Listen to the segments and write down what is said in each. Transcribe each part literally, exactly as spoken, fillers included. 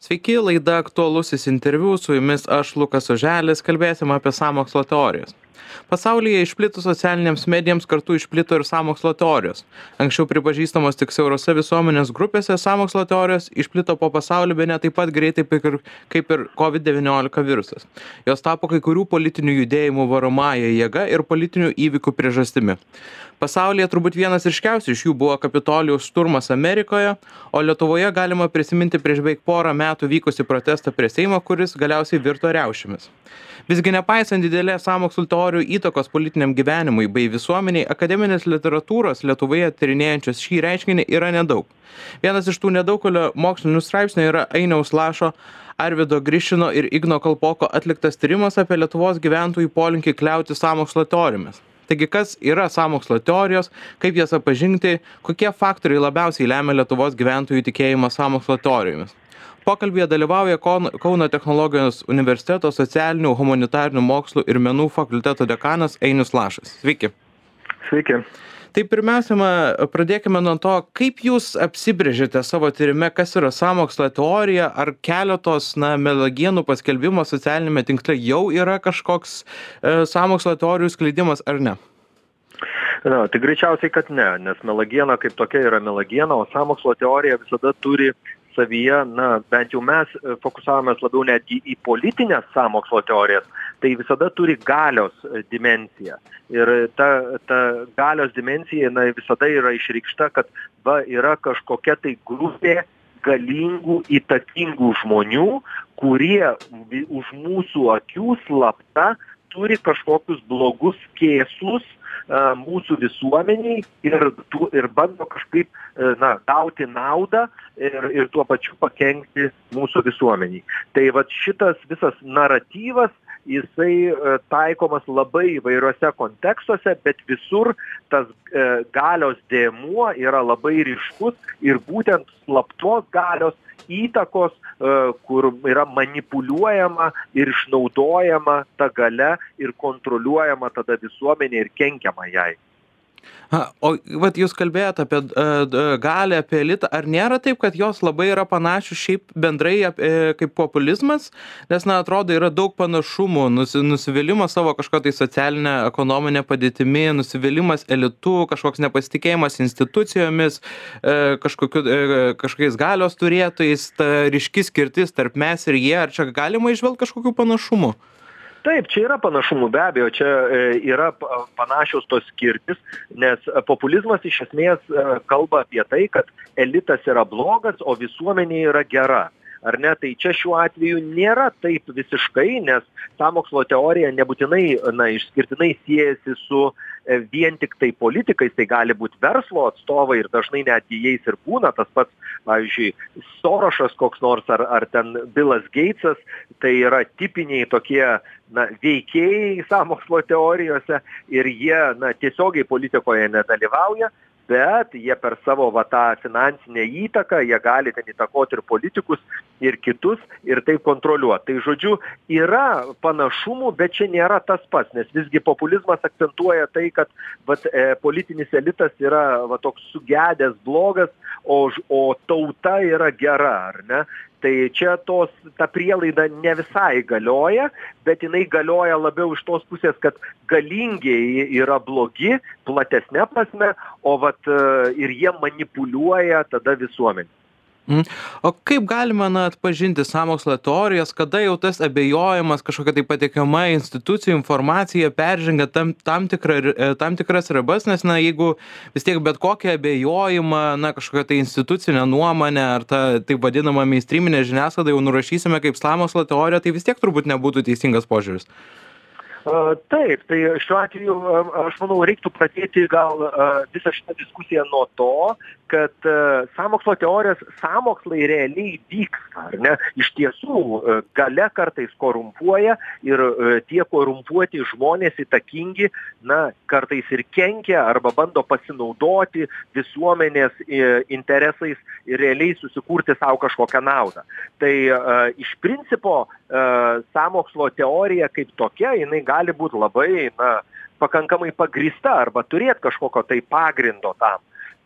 Sveiki, laida aktualusis interviu, su jumis aš Lukas Oželis, kalbėsim apie sąmokslo teorijas. Pasaulyje išplitus socialinėms medijoms kartu išplito ir sąmokslo teorijos. Anksčiau pripažįstamos tik siaurose visuomenės grupėse, sąmokslo teorijos išplito po pasaulį bene taip pat greitai kaip ir, kaip ir COVID devyniolika virusas. Jos tapo kai kurių politinių judėjimų varomąja jėga ir politinių įvykių priežastimi. Pasaulyje turbūt vienas ryškiausių iš jų buvo Kapitolijaus šturmas Amerikoje, o Lietuvoje galima prisiminti prieš beveik porą metų vykusi protestą prie Seimo, kuris galiausiai virto riaušėmis. Visgi nepaisant didelės sąmokslo teorijų įtakos politiniam gyvenimui bei visuomeniai, akademinės literatūros Lietuvoje tyrinėjančios šį reiškinį yra nedaug. Vienas iš tų nedaugelio mokslinių straipsnių yra Ainiaus Lašo, Arvydo Grišino ir Igno Kalpoko atliktas tyrimas apie Lietuvos gyventojų polinkį kliautis sąmokslo teorijomis. Taigi, kas yra sąmokslo teorijos, kaip jas atpažinti, kokie faktoriai labiausiai lemia Lietuvos gyventojų tikėjimą sąmokslo teorijomis. Pokalbėje dalyvauja Kauno technologijos universiteto socialinių, humanitarinių mokslų ir menų fakulteto dekanas Ainius Lašas. Sveiki. Sveiki. Tai pirmiausia, pradėkime nuo to, kaip jūs apsibrėžėte savo tyrime, kas yra sąmokslo teorija, ar keletos na, melagienų paskelbimo socialinėme tinkle jau yra kažkoks e, sąmokslo teorijų skleidimas ar ne? Na, tai greičiausiai, kad ne, nes melagiena kaip tokia yra melagiena, o sąmokslo teorija visada turi savyje, na, bent jau mes fokusavomės labiau netgi į politinės sąmokslo teorijas, tai visada turi galios dimensiją. Ir ta, ta galios dimensija, na, visada yra išreikšta, kad va, yra kažkokia tai grupė galingų, įtakingų žmonių, kurie už mūsų akių slapta turi kažkokius blogus kėslus mūsų visuomeniai ir, tu, ir bando kažkaip na, gauti naudą ir, ir tuo pačiu pakenkti mūsų visuomeniai. Tai vat šitas visas naratyvas, jisai taikomas labai įvairiuose kontekstuose, bet visur tas e, galios dėmuo yra labai ryškus ir būtent slaptos galios įtakos, e, kur yra manipuliuojama ir išnaudojama ta galia ir kontroliuojama tada visuomenė ir kenkiama jai. Ha, o vat jūs kalbėjote apie uh, galią, apie elitą, ar nėra taip, kad jos labai yra panašios šiaip bendrai apie, kaip populizmas, nes, na, atrodo, yra daug panašumų, nusi, nusivylimas savo kažko tai socialinę, ekonominę padėtimi, nusivylimas elitu, kažkoks nepasitikėjimas institucijomis, uh, kažkokiu, uh, kažkokiais galios turėtojais, ta ryški skirtis tarp mes ir jie, ar čia galima įžvelgti kažkokių panašumų? Taip, čia yra panašumų, be abejo, čia yra panašios tos skirtis, nes populizmas iš esmės kalba apie tai, kad elitas yra blogas, o visuomenė yra gera. Ar ne? Tai čia šiuo atveju nėra taip visiškai, nes sąmokslo teorija nebūtinai, na, išskirtinai siejasi su vien tik tai politikais, tai gali būti verslo atstovai ir dažnai netgi jais ir būna tas pats, pavyzdžiui, Sorošas koks nors ar, ar ten Bilas Geitsas, tai yra tipiniai tokie, na, veikėjai sąmokslo teorijose ir jie, na, tiesiogiai politikoje nedalyvauja, bet jie per savo va, tą finansinę įtaką, jie gali ten įtakoti ir politikus, ir kitus, ir taip kontroliuoti. Tai žodžiu, yra panašumų, bet čia nėra tas pats, nes visgi populizmas akcentuoja tai, kad va, e, politinis elitas yra va, toks sugedęs blogas, o, o tauta yra gera, ar ne? Tai čia tos, ta prielaida ne visai galioja, bet jinai galioja labiau iš tos pusės, kad galingieji yra blogi, platesnė prasme, o vat ir jie manipuliuoja tada visuomenį. Mm. O kaip galima na, atpažinti sąmokslo teorijas, kada jau tas abejojimas, kažkokia tai patikima institucijų informacija peržengia tam, tam, tikra, tam tikras ribas, nes na, jeigu vis tiek bet kokią abejojimą, na, kažkokią tai institucinę nuomonę ar tą taip vadinamą mainstreaminę žiniasklaidą jau nurašysime kaip sąmokslo teoriją, tai vis tiek turbūt nebūtų teisingas požiūris. Taip, tai šiuo atveju, aš manau, reiktų pradėti gal visą šitą diskusiją nuo to, kad sąmokslo teorijos sąmokslai realiai vyksta, ar ne? Iš tiesų, galia kartais korumpuoja ir tie korumpuoti žmonės įtakingi, na, kartais ir kenkia arba bando pasinaudoti visuomenės interesais ir realiai susikurti savo kažkokią naudą. Tai iš principo sąmokslo teorija kaip tokia, jinai gali būti labai, na, pakankamai pagrįsta arba turėti kažkokio tai pagrindo tam.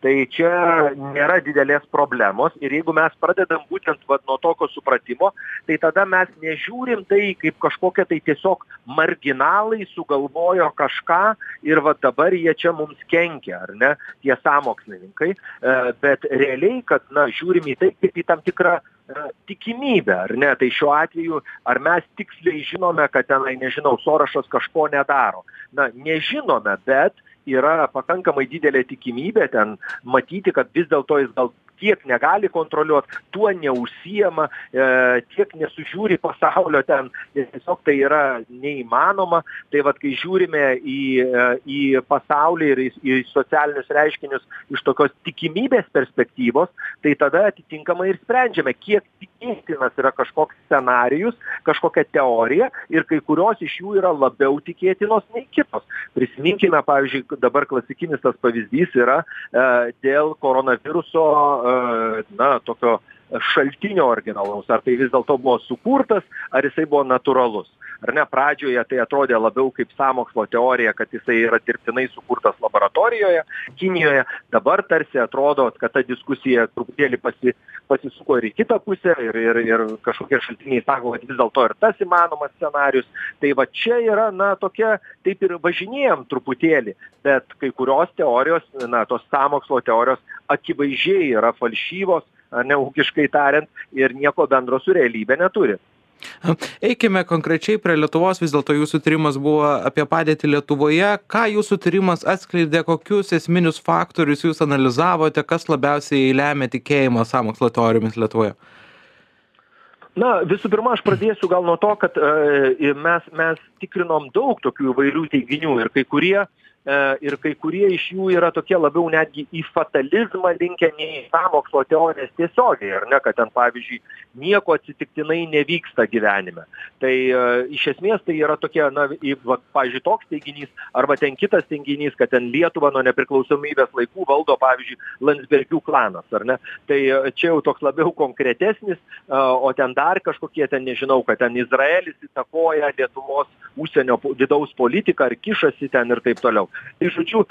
Tai čia nėra didelės problemos ir jeigu mes pradedam būtent vat, nuo tokio supratimo, tai tada mes nežiūrim tai kaip kažkokie tai tiesiog marginalai sugalvojo kažką ir va dabar jie čia mums kenkia, ar ne, tie sąmokslininkai, bet realiai, kad, na, žiūrim į tai kaip į tam tikrą tikimybę, ar ne? Tai šiuo atveju, ar mes tiksliai žinome, kad tenai, nežinau, Sorošas kažko nedaro. Na, nežinome, bet yra pakankamai didelė tikimybė ten matyti, kad vis dėlto jis gal tiek negali kontroliuoti, tuo neužsiema, e, tiek nesužiūri pasaulio ten, tiesiog tai yra neįmanoma. Tai vat, kai žiūrime į, į pasaulį ir į, į socialinius reiškinius iš tokios tikimybės perspektyvos, tai tada atitinkamai ir sprendžiame, kiek tikėtinas yra kažkoks scenarijus, kažkokia teorija ir kai kurios iš jų yra labiau tikėtinos nei kitos. Prisiminkime, pavyzdžiui, dabar klasikinis tas pavyzdys yra e, dėl koronaviruso e, na, tokio šaltinio originalaus, ar tai vis dėlto buvo sukurtas, ar jisai buvo natūralus. Ar ne, pradžioje tai atrodė labiau kaip sąmokslo teorija, kad jisai yra dirbtinai sukurtas laboratorijoje, Kinijoje. Dabar tarsi atrodo, kad ta diskusija truputėlį pasi, pasisuko ir į kitą pusę ir, ir, ir kažkokie šaltiniai sako, kad vis dėlto ir tas įmanomas scenarius. Tai va čia yra, na, tokia, taip ir važinėjom truputėlį, bet kai kurios teorijos, na, tos sąmokslo teorijos akivaizdžiai yra falšyvos, neūkiškai tariant, ir nieko bendro su realybė neturi. Eikime konkrečiai prie Lietuvos, vis dėlto jūsų tyrimas buvo apie padėtį Lietuvoje. Ką jūsų tyrimas atskleidė, kokius esminius faktorius jūs analizavote, kas labiausiai lemia tikėjimą sąmokslo teorijomis Lietuvoje? Na, visų pirma, aš pradėsiu gal nuo to, kad e, mes, mes tikrinom daug tokių įvairių teiginių ir kai kurie ir kai kurie iš jų yra tokie labiau netgi į fatalizmą linkę nei į sąmokslo teorijas tiesiogiai, ar ne, kad ten, pavyzdžiui, nieko atsitiktinai nevyksta gyvenime. Tai e, iš esmės tai yra tokie, na, į, va, pavyzdžiui, toks teiginys, arba ten kitas teiginys, kad ten Lietuvą nuo nepriklausomybės laikų valdo, pavyzdžiui, Landsbergių klanas, ar ne. Tai čia jau toks labiau konkretesnis, e, o ten dar kažkokie ten, nežinau, kad ten Izraelis įtakoja Lietuvos užsienio vidaus politiką ar kišasi ten ir taip toliau. Tai, žodžiu,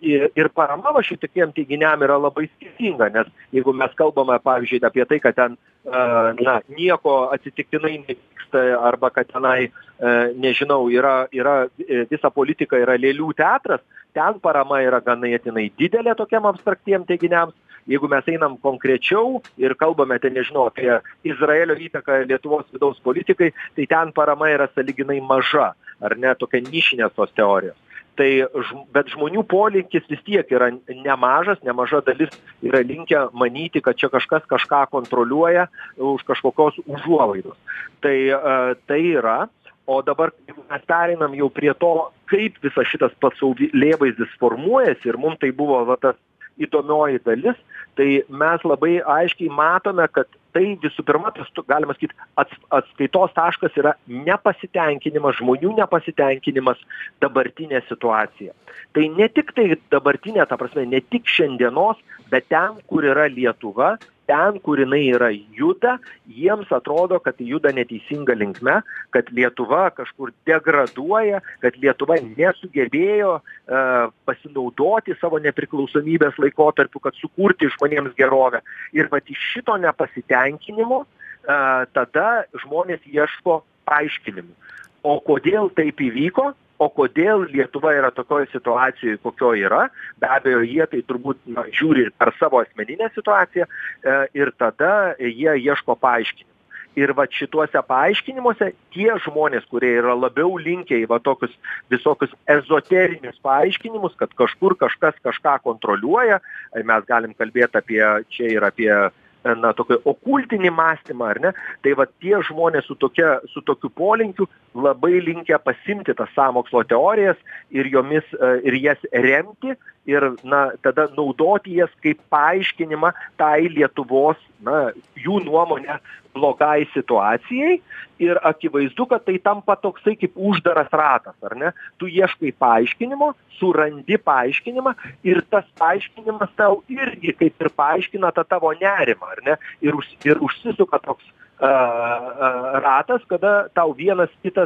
ir parama va šitokiem teiginiam yra labai skirtinga, nes jeigu mes kalbame, pavyzdžiui, apie tai, kad ten, na, nieko atsitiktinai nevyksta, arba kad tenai, nežinau, yra, yra, visa politika yra lėlių teatras, ten parama yra ganėtinai didelė tokiam abstraktiem teiginiams. Jeigu mes einam konkrečiau ir kalbame, ten, nežinau, apie Izraelio įtaką Lietuvos vidaus politikai, tai ten parama yra sąlyginai maža, ar ne, tokia nišinės tos teorijos. Tai, bet žmonių polinkis vis tiek yra nemažas, nemaža dalis yra linkę manyti, kad čia kažkas kažką kontroliuoja už kažkokios užuolaidos. Tai, tai yra, o dabar mes pereinam jau prie to, kaip visas šitas pasaulėvaizdis formuojasi ir mums tai buvo va, tas įdomioji dalis, tai mes labai aiškiai matome, kad tai visų pirma, tas, galima sakyti, atskaitos taškas yra nepasitenkinimas, žmonių nepasitenkinimas dabartinė situacija. Tai ne tik tai dabartinė, ta prasme, ne tik šiandienos, bet ten, kur yra Lietuva, ten, kur jinai yra juda, jiems atrodo, kad juda neteisinga linkme, kad Lietuva kažkur degraduoja, kad Lietuva nesugebėjo uh, pasinaudoti savo nepriklausomybės laikotarpiu, kad sukurti žmonėms gerovę. Ir vat iš šito nepasitenkinimo uh, tada žmonės ieško paaiškinimų. O kodėl taip įvyko? O kodėl Lietuva yra tokioje situacijoje, kokio yra, be abejo, jie tai turbūt, na, žiūri per savo asmeninę situaciją e, ir tada jie ieško paaiškinimų. Ir va šituose paaiškinimuose tie žmonės, kurie yra labiau linkę į va tokius visokius ezoterinius paaiškinimus, kad kažkur kažkas kažką kontroliuoja, mes galim kalbėti apie, čia ir apie, na, tokį okultinį mąstymą, ar ne, tai va tie žmonės su, tokia, su tokiu polinkiu labai linkę pasimti tas sąmokslo teorijas ir jomis, ir jas remti ir, na, tada naudoti jas kaip paaiškinimą tai Lietuvos, na, jų nuomonę blogai situacijai ir akivaizdu, kad tai tampa toksai kaip uždaras ratas, ar ne? Tu ieškai paaiškinimo, surandi paaiškinimą ir tas paaiškinimas tau irgi kaip ir paaiškina tą tavo nerimą, ar ne? Ir, už, ir užsisuka toks uh, uh, ratas, kada tau vienas kitas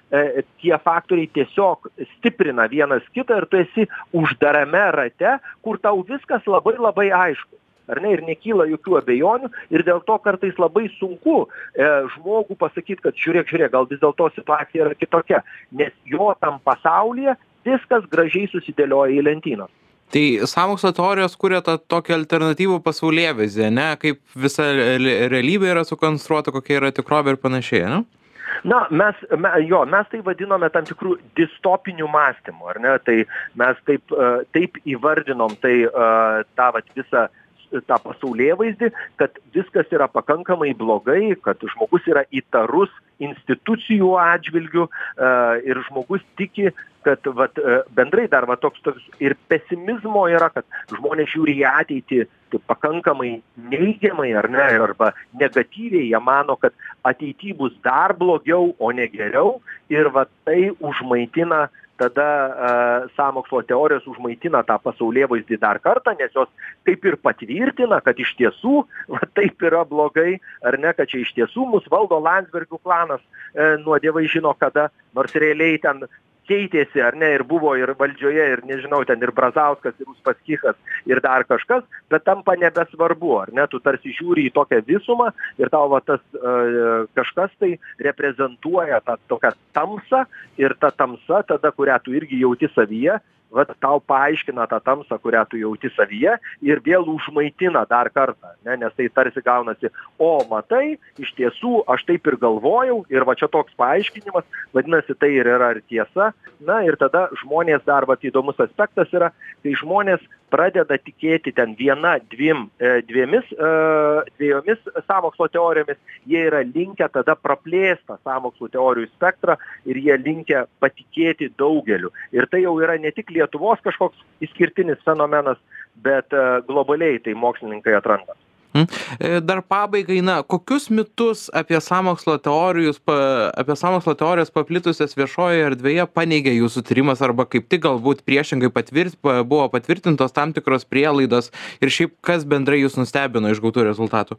e, tie faktoriai tiesiog stiprina vienas kitą ir tu esi uždarame rate, kur tau viskas labai labai aišku. Ar ne, ir nekyla jokių abejonių, ir dėl to kartais labai sunku e, žmogų pasakyti, kad žiūrėk, žiūrėk, gal vis dėlto situacija yra kitokia, nes jo tam pasaulyje viskas gražiai susidėlioja į lentyną. Tai sąmokslo teorijos kuria tą tokį alternatyvų pasaulėvaizdį, ne, kaip visa realybė yra sukonstruota, kokia yra tikrovė ir panašiai, ne? Na, mes, me, jo, mes tai vadinome tam tikrų distopinių mąstymų, ar ne, tai mes taip, uh, taip įvardinom tai uh, tą vat visą tą pasaulėvaizdį, kad viskas yra pakankamai blogai, kad žmogus yra įtarus institucijų atžvilgių e, ir žmogus tiki, kad vat, e, bendrai dar va, toks, toks ir pesimizmo yra, kad žmonės žiūri į ateitį tai pakankamai neigiamai ar ne, arba negatyviai, jie mano, kad ateity bus dar blogiau, o ne geriau, ir va, tai užmaitina tada uh, sąmokslo teorijos užmaitina tą pasaulėvaizdį dar kartą, nes jos kaip ir patvirtina, kad iš tiesų va, taip yra blogai, ar ne, kad čia iš tiesų mus valdo Landsbergių klanas e, nuo dievai žino kada, nors realiai ten keitėsi, ar ne, ir buvo ir valdžioje, ir nežinau, ten ir Brazauskas, ir Uspaskichas, ir dar kažkas, bet tampa nebesvarbu, ar ne, tu tarsi žiūri į tokią visumą ir tau va tas uh, kažkas tai reprezentuoja tą tokią tamsą ir ta tamsa tada, kurią tu irgi jauti savyje, vat tau paaiškina tą tamsą, kurią tu jauti savyje ir vėl užmaitina dar kartą, ne, nes tai tarsi gaunasi, o matai, iš tiesų aš taip ir galvojau ir va čia toks paaiškinimas, vadinasi, tai ir yra ir tiesa, na ir tada žmonės dar, vat įdomus aspektas yra, kai žmonės pradeda tikėti ten viena, dviem, dviemis, dviejomis sąmokslo teorijomis, jie yra linkę tada praplėstą sąmokslo teorijų spektrą ir jie linkę patikėti daugeliu. Ir tai jau yra ne tik Lietuvos kažkoks išskirtinis fenomenas, bet globaliai tai mokslininkai atranda. Dar pabaigai, na, kokius mitus apie sąmokslo teorijus, pa, apie sąmokslo teorijas paplitusias viešojoje erdvėje paneigė jūsų tyrimas arba kaip tik galbūt priešingai patvirt, buvo patvirtintos tam tikros prielaidos ir šiaip kas bendrai jūs nustebino iš gautų rezultatų?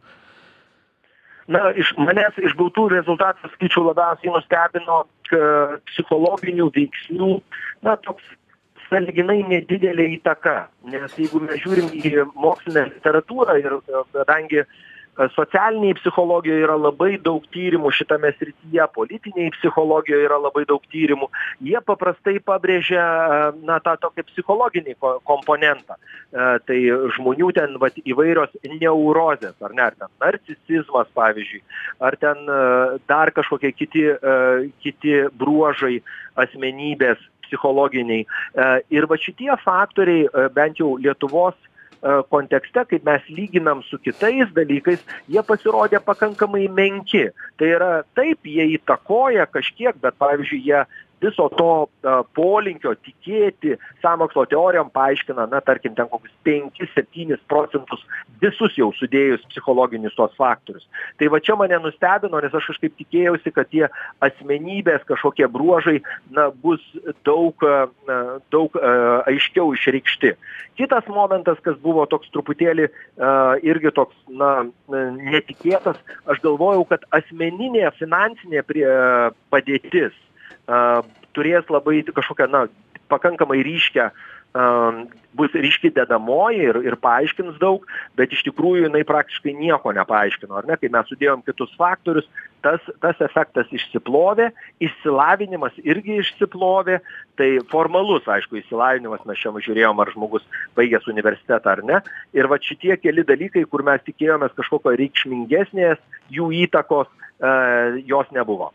Na, iš manęs iš gautų rezultatų, skaičiau, labiausiai nustebino psichologinių veiksnių, na, toks sąlyginai nedidelė įtaka, nes jeigu mes žiūrim į mokslinę literatūrą ir kadangi socialiniai psichologijoje yra labai daug tyrimų šitame srityje, politiniai psichologijoje yra labai daug tyrimų, jie paprastai pabrėžia na, tą tokį psichologinį komponentą. Tai žmonių ten vat, įvairios neurozės, ar ne, ar ten narcisizmas, pavyzdžiui, ar ten dar kažkokie kiti, kiti bruožai asmenybės psichologiniai. Ir va šitie faktoriai, bent jau Lietuvos kontekste, kaip mes lyginam su kitais dalykais, jie pasirodė pakankamai menki. Tai yra, taip, jie įtakoja kažkiek, bet, pavyzdžiui, jie viso to uh, polinkio tikėti sąmokslo teorijom paaiškina, na, tarkim, ten kokius penkis septynis procentus visus jau sudėjus psichologinius tos faktorius. Tai va čia mane nustebino, nes aš kažkaip tikėjausi, kad tie asmenybės kažkokie bruožai, na, bus daug, uh, daug uh, aiškiau išreikšti. Kitas momentas, kas buvo toks truputėlį uh, irgi toks, na, netikėtas, aš galvojau, kad asmeninė finansinė prie, uh, padėtis Uh, turės labai kažkokią, na, pakankamai ryškę, uh, bus ryški dedamoji ir, ir paaiškins daug, bet iš tikrųjų jinai praktiškai nieko nepaaiškino, ar ne? Kai mes sudėjom kitus faktorius, tas, tas efektas išsiplovė, išsilavinimas irgi išsiplovė, tai formalus, aišku, išsilavinimas, mes čia žiūrėjom, ar žmogus baigęs universitetą ar ne, ir va šitie keli dalykai, kur mes tikėjomės kažkokio reikšmingesnės jų įtakos, uh, jos nebuvo.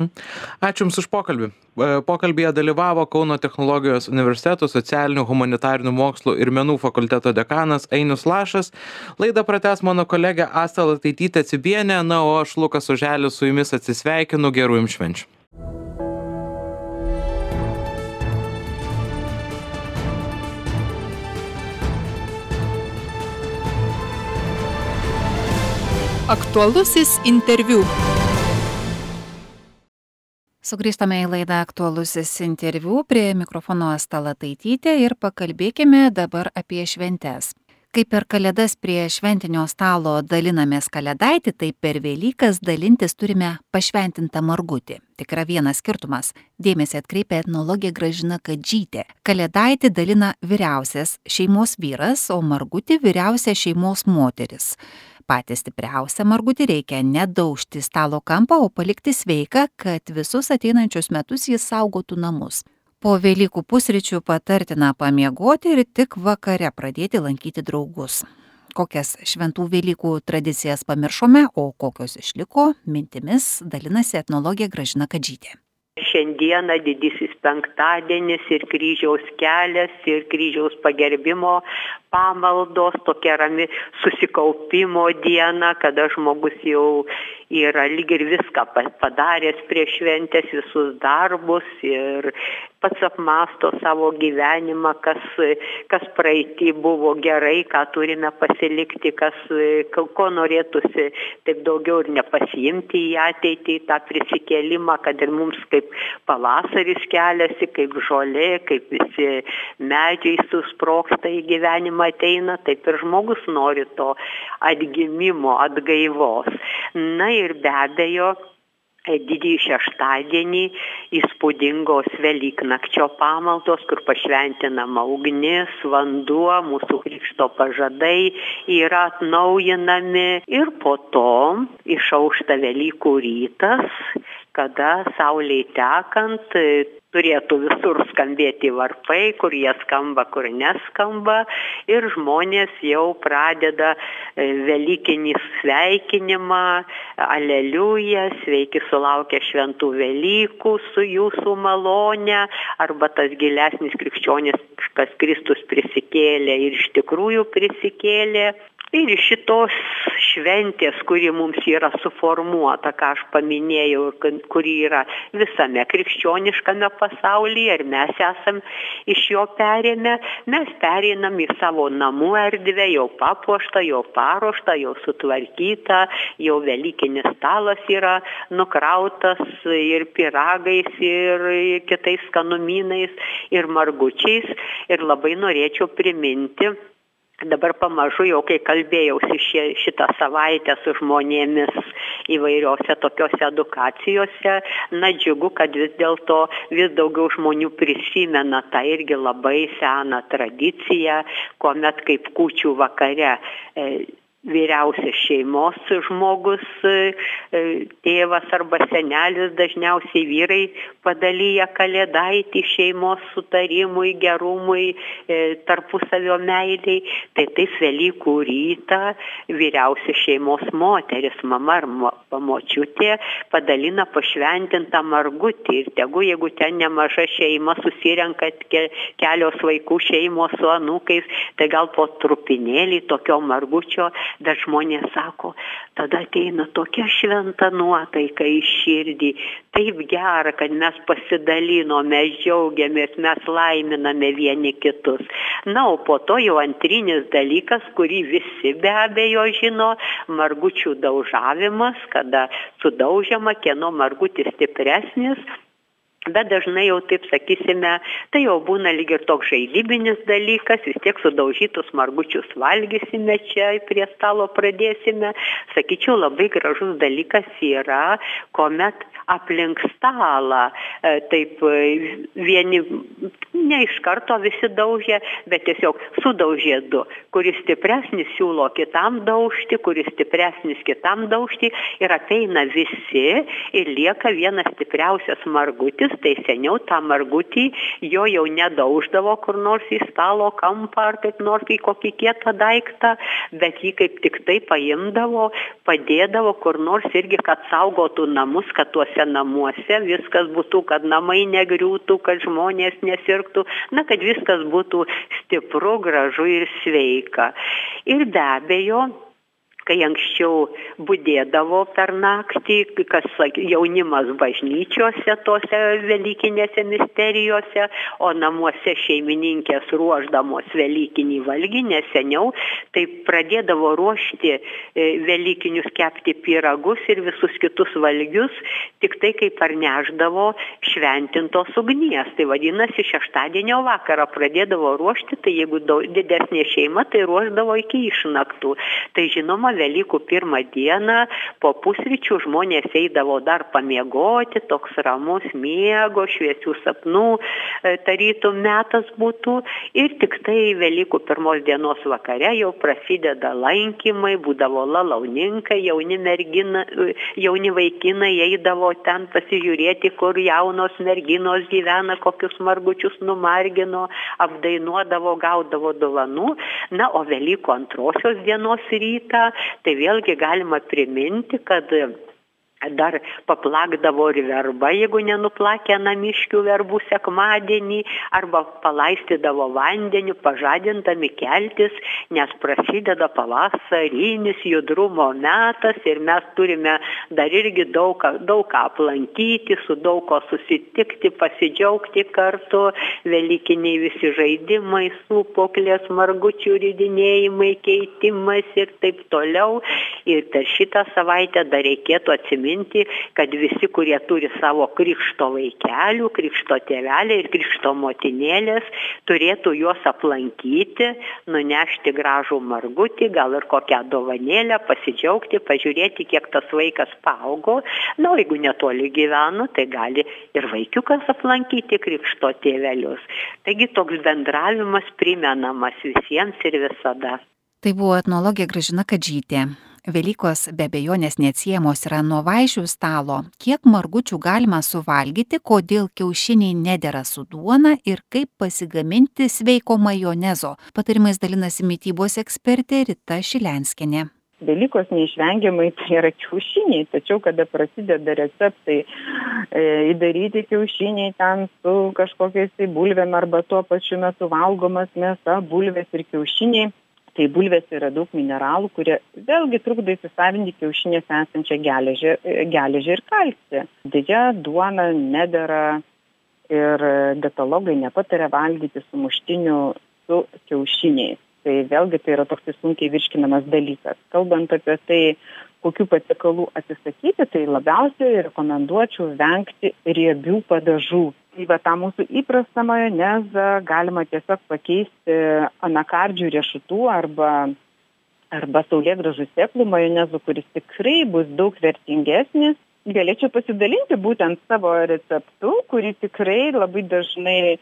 Ačiū Jums už pokalbį. Pokalbėje dalyvavo Kauno technologijos universiteto socialinių, humanitarinių mokslų ir menų fakulteto dekanas Ainius Lašas. Laidą pratęs mano kolegė Asta Lataitytė Cibienė, na, o aš Lukas Oželis su Jumis atsisveikinu. Gerų Jums švenčių. Aktualusis interviu. Sugrįžtame į laidą Aktualusis interviu, prie mikrofono Asta Lataitytė ir pakalbėkime dabar apie šventes. Kaip per Kalėdas prie šventinio stalo dalinamės kalėdaitį, taip per Velykas dalintis turime pašventintą margutį. Tik yra vienas skirtumas. Dėmesį atkreipia etnologė Gražina Kadžytė. Kalėdaitį dalina vyriausias šeimos vyras, o margutį vyriausia šeimos moteris. Patį stipriausią margutį reikia nedaužti stalo kampą, o palikti sveiką, kad visus ateinančius metus jis saugotų namus. Po Velykų pusryčių patartina pamiegoti ir tik vakare pradėti lankyti draugus. Kokias šventų Velykų tradicijas pamiršome, o kokios išliko, mintimis dalinasi etnologė Gražina Kadžytė. Šiandieną didysis penktadienis ir kryžiaus kelias ir kryžiaus pagerbimo pamaldos, tokia rami susikaupimo diena, kada žmogus jau yra lyg ir viską padaręs prieš šventės, visus darbus ir pats apmąsto savo gyvenimą, kas, kas praeitį buvo gerai, ką turime pasilikti, kas, ko norėtųsi taip daugiau ir nepasiimti į ateitį, tą prisikėlimą, kad ir mums kaip pavasaris keliasi, kaip žolė, kaip visi medžiai susprogsta į gyvenimą ateina, taip ir žmogus nori to atgimimo, atgaivos. Na ir be abejo, didįjį šeštadienį įspūdingos Velyknakčio pamaldos, kur pašventinama ugnis, vanduo, mūsų krikšto pažadai yra atnaujinami ir po to išaušta Velykų rytas, kada saulei tekant turėtų visur skambėti varpai, kur jie skamba, kur neskamba, ir žmonės jau pradeda velykinį sveikinimą, aleliuja, sveiki sulaukę šventų Velykų su jūsų malone, arba tas gilesnis krikščioniškas Kristus prisikėlė ir iš tikrųjų prisikėlė. Ir šitos šventės, kuri mums yra suformuota, ką aš paminėjau, kuri yra visame krikščioniškame pasaulyje ir mes esam iš jo perėmę, mes pereinam į savo namų erdvę, jau papuoštą, jau paruoštą, jau sutvarkytą, jau velykinis stalas yra nukrautas ir pyragais, ir kitais skanumynais, ir margučiais. Ir labai norėčiau priminti, dabar pamažu jau, kai kalbėjausi šitą savaitę su žmonėmis įvairiose tokiose edukacijose, na džiugu, kad vis dėlto vis daugiau žmonių prisimena tą irgi labai seną tradiciją, kuomet kaip kūčių vakare e, vyriausias šeimos žmogus, tėvas arba senelis, dažniausiai vyrai padalyja kalėdaitį šeimos sutarimui, gerumui, tarpusavio meiliai. Tai tais Velykų rytą vyriausias šeimos moteris, mama ar močiutė, padalina pašventintą margutį. Ir tegu, jeigu ten nemaža šeima susirenka kelios vaikų šeimos su anūkais, tai gal po trupinėlį tokio margučio. Bet žmonės sako, tada ateina tokia šventa nuotaika į širdį, taip gera, kad mes pasidalinom, mes džiaugiamės, mes laiminame vieni kitus. Na, o po to jau antrinis dalykas, kurį visi be abejo žino, margučių daužavimas, kada sudaužiama, kieno margutis stipresnis. Bet dažnai jau taip sakysime, tai jau būna lyg ir toks žaidybinis dalykas, vis tiek sudaužytus margučius valgysime čia, prie stalo pradėsime. Sakyčiau, labai gražus dalykas yra, kuomet aplink stalą, taip vieni, ne iš karto visi daužė, bet tiesiog sudaužė du. Kuris stipresnis siūlo kitam daužti, kuris stipresnis kitam daužti, ir ateina visi ir lieka vienas stipriausias margutis. Tai seniau tą margutį jo jau nedauždavo kur nors į stalo kampą ar kaip nors į kokį kietą daiktą, bet jį kaip tik tai paimdavo, padėdavo kur nors irgi, kad saugotų namus, kad tuose namuose viskas būtų, kad namai negriūtų, kad žmonės nesirgtų, na, kad viskas būtų stipru, gražu ir sveika. Ir be abejo, kai anksčiau budėdavo per naktį, kas jaunimas bažnyčiose, tose velykinėse misterijose, o namuose šeimininkės ruošdamos velykinį valgį, nes seniau tai pradėdavo ruošti velykinius kepti pyragus ir visus kitus valgius, tik tai kai parnešdavo šventintos ugnies. Tai vadinasi, šeštadienio vakarą pradėdavo ruošti, tai jeigu daug, didesnė šeima, tai ruošdavo iki išnaktų. Tai žinoma, Velykų pirmą dieną po pusryčių žmonės eidavo dar pamiegoti, toks ramus miego, šviesių sapnų, tarytum metas būtų. Ir tik tai Velykų pirmos dienos vakare jau prasideda lankymai, būdavo lalauninkai, jauni, mergina, jauni vaikinai eidavo ten pasižiūrėti, kur jaunos merginos gyvena, kokius margučius numargino, apdainuodavo, gaudavo dovanų. Na, o Velykų antrosios dienos rytą, tai vėlgi galima priminti, kad dar paplakdavo ir verba, jeigu nenuplakė namiškių verbų sekmadienį, arba palaistydavo vandeniu, pažadindami keltis, nes prasideda pavasarinis judrumo metas ir mes turime dar irgi daug, daug ką aplankyti, su daug ko susitikti, pasidžiaugti kartu, velykiniai visi žaidimai, sūpuoklės, margučių ridinėjimai, keitimas ir taip toliau. Ir per šitą savaitę dar reikėtų atsiminti, kad visi, kurie turi savo krikšto vaikelių, krikšto tėvelį ir krikšto motinėlės, turėtų juos aplankyti, nunešti gražų margutį, gal ir kokią dovanėlę, pasidžiaugti, pažiūrėti, kiek tas vaikas paaugo. Na, o jeigu netoli gyvena, tai gali ir vaikiukas aplankyti krikšto tėvelius. Taigi toks bendravimas primenamas visiems ir visada. Tai buvo etnologė Gražina Kadžytė. Velykos be abejonės neatsiejamos yra nuo vaišių stalo. Kiek margučių galima suvalgyti, kodėl kiaušiniai nedera su duona ir kaip pasigaminti sveiko majonezo. Patarimais dalinasi mitybos ekspertė Rita Šilenskienė. Velykos neišvengiamai tai yra kiaušiniai, tačiau kada prasideda receptai e, įdaryti kiaušiniai ten su kažkokiais tai bulvėm arba tuo pačiu metu valgomas mėsa, bulvės ir kiaušiniai, tai bulvėse yra daug mineralų, kurie vėlgi trukdo įsisavinti kiaušinėse esančią geležį, geležį ir kalcį. Deja, duona nedera ir dietologai nepataria valgyti sumuštinių su kiaušiniais. Tai vėlgi tai yra toks sunkiai virškinamas dalykas. Kalbant apie tai, kokių patiekalų atsisakyti, tai labiausiai rekomenduočiau vengti riebių padažų. Tai va tą mūsų įprastą majonezą galima tiesiog pakeisti anakardžių riešutų arba, arba saulėgrąžų sėklų majonezu, kuris tikrai bus daug vertingesnis. Galėčiau pasidalinti būtent savo receptu, kurį tikrai labai dažnai e,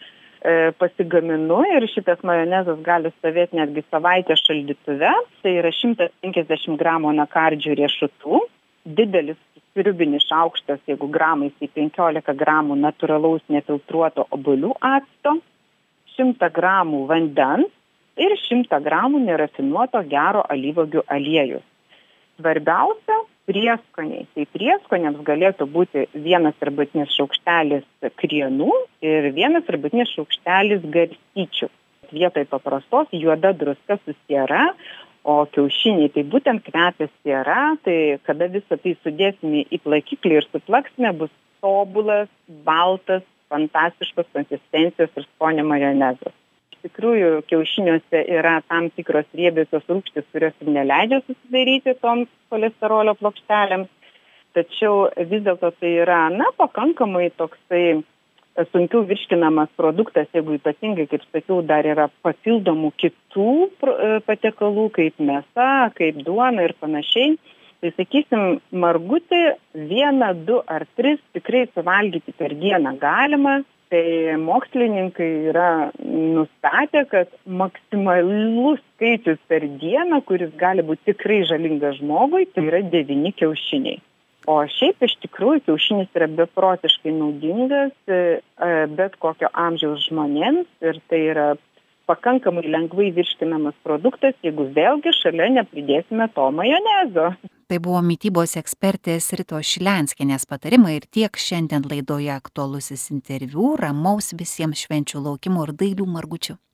pasigaminu ir šitas majonezas gali stovėti netgi savaitę šaldytuve. Tai yra šimtas penkiasdešimt gramų anakardžių riešutų, didelis sriubinis šaukštas, jeigu gramais, tai penkiolika gramų natūralaus nefiltruoto obuolių acto, šimtą gramų vandens ir šimtą gramų nerafinuoto gero alyvuogių aliejus. Svarbiausia – prieskoniai. Tai prieskoniams galėtų būti vienas arbatinis šaukštelis krienų ir vienas arbatinis šaukštelis garstyčių. Vietoj paprastos juoda druska su siera, o kiaušiniai tai būtent kvepia siera, tai kada visą tai sudėsime į plakiklį ir suplaksime, bus tobulas, baltas, fantastiškos konsistencijos ir skonio majonezas. Iš tikrųjų, kiaušiniuose yra tam tikros riebiosios rūgštys, kurios ir neleidžia susidaryti toms cholesterolio plokštelėms, tačiau vis dėlto tai yra, na, pakankamai toksai sunkiau virškinamas produktas, jeigu ypatingai, kaip sakiau, dar yra papildomų kitų patiekalų, kaip mėsa, kaip duona ir panašiai. Tai sakysim, margutį vieną, du ar tris tikrai suvalgyti per dieną galima. Tai mokslininkai yra nustatę, kad maksimalus skaičius per dieną, kuris gali būti tikrai žalingas žmogui, tai yra devyni kiaušiniai. O šiaip iš tikrųjų kiaušinis yra beprotiškai naudingas bet kokio amžiaus žmonėms ir tai yra pakankamai lengvai virškinamas produktas, jeigu vėlgi šalia nepridėsime to majonezo. Tai buvo mitybos ekspertės Ritos Šilenskienės patarimai ir tiek šiandien laidoje aktualusis interviu. Ramaus visiems švenčių laukimo ir dailių margučių.